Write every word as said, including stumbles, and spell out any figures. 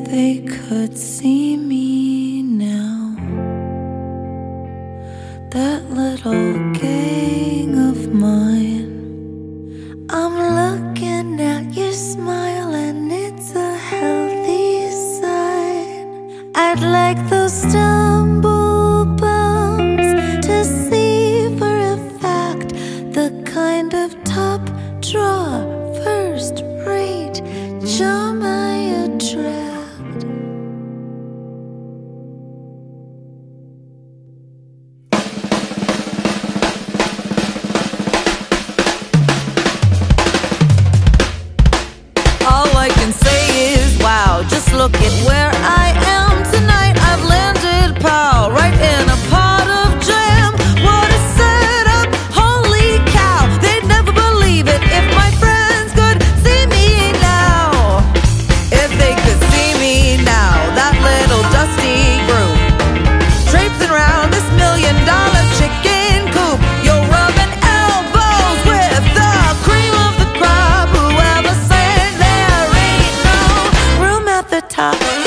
they could see me now, that little gang of mine. I'm looking at your smile and it's a healthy sign. I'd like those stumble bumps to see for a fact the kind of top draw, first rate charm I attract. All I can say is wow, just look at where I am tonight. I've landed, pal, right in a pot of jam. What a setup, holy cow. They'd never believe it if my friends could see me now. If they could see me now, that little dusty group traipsing around this million dollar chicken coop. You're rubbing elbows with the cream of the crop. Whoever said there ain't no room at the top.